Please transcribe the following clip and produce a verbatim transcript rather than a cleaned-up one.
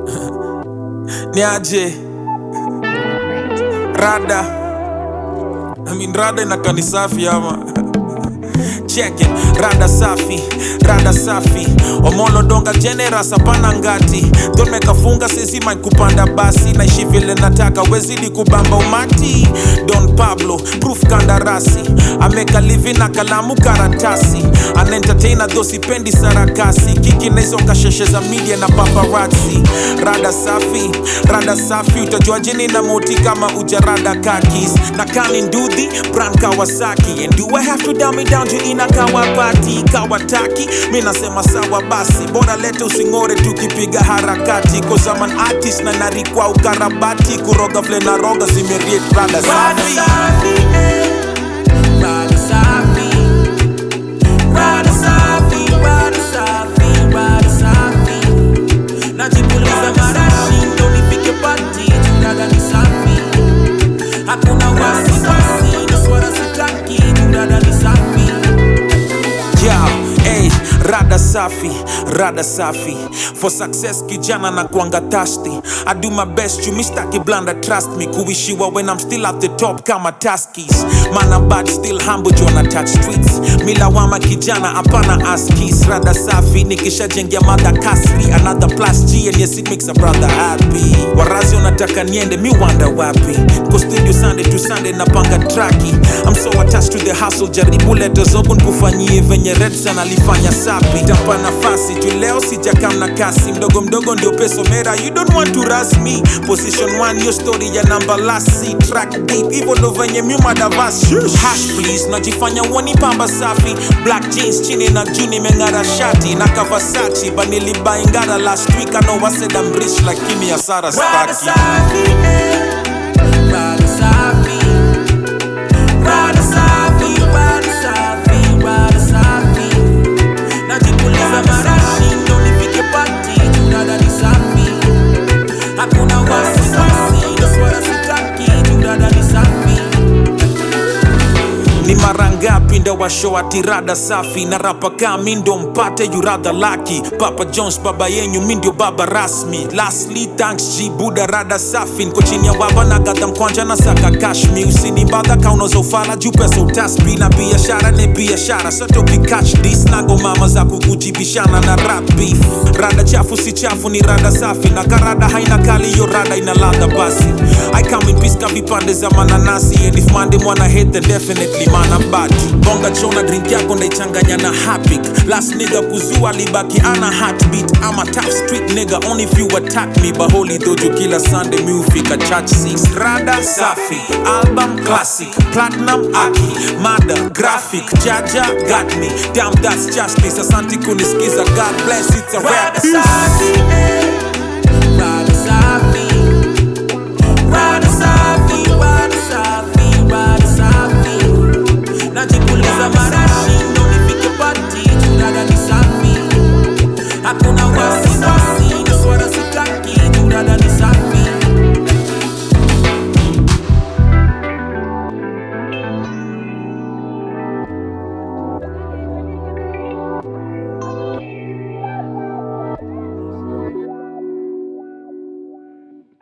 Niaje Rada I mean Rada inakani safi ama Check it, Rada safi, Rada safi Omolo donga generous hapana ngati Don't make a funga sisi mind kupanda basi Naishi vile nataka wezidi kubamba umati Don Pablo, proof kandarasi I make a living na kalamu karatasi An entertainer though sipendi sarakasi Kiki na hizo kasheshe za media na paparazzi Rada safi, Rada safi Utajua jini na moti kama uja Rada kakis Na kani nduthi, brand Kawasaki And do I have to dumb it down juu ina kawapati Kawataki, mina sema sawa basi Bora lete usingore tukipiga harakati Cause I'm an artist na narikwa ukarabati Kuroga vle na roga zimeriet Rada safi Rada safi Rada safi Rada safi Rada safi Najipuliza marashi ndo nipike pati Rada ni safi Hakuna wasi wasi na swara sitaki Rada ni safi Yeah, hey, Rada safi, Rada safi For success kijana na kuanga thirsty I do my best, you mistaki blanda, trust me Kuishiwa when I'm still at the top kama taskis Man I'm bad, still humble, jona touch streets Mila wama kijana, apana askis Rada safi, nikisha jengia mada kasri Another plus G and yes it makes a brother happy Warazi unataka niende, mi wanda wapi Ko studio Sunday to Sunday napanga traki I'm so attached to the hustle, jaribu leto zobun kufanyie venye Redson alifanya sapi Tampa nafasi, tu leo sijakam na kasi Mdogo mdogo ndio peso mera, you don't want to rush me Position one, your story ya number last C Track deep, hivyo ndo venye miuma davas Hash please, najifanya woni pamba safi Black jeans, chini na juni mengara shati Na Kawasaki, banili baingara last week I know I said I'm rich lakini ya Sara Rada staki safi Rada safi Rada safi Rada safi Rada safi Najipuliza marashi ndo nipike pati Rada ni safi Hakuna wasi wasi ndo swara sitaki Rada ni safi Ni marangapi ndo wa show ati Rada safi Na rapa kami ndo mpate you rather lucky Papa Jones baba yenyu mi ndio baba rasmi Lastly thanks G Buda Rada safi Nko chini ya baba na gata mkwanja na saka kashmi Usinibadha kaunoza ufala juu pesa utaspi Na biashara ne biashara soto ukicatch this Nago mama za kukujibishana na rap beef Rada chafu si chafu ni Rada safi Na karada haina kali yo Rada ina ladha basi I come in peace ka vipande za mananasi And if mande mwana hate then definitely mana bad Bonga chona drink yako ndaichanganya na hapik Last nigga kuzua libaki ana heartbeat I'm a tough street nigga only if you attack me But holy dojo kila Sunday mi ufika church six Rada safi, album classic Platinum aki, mada, graphic Jaja got me, damn that's justice Asante kunisikiza, God bless it's a rap Rada safi Rada safi Rada safi Rada safi Rada safi Najipuliza marashi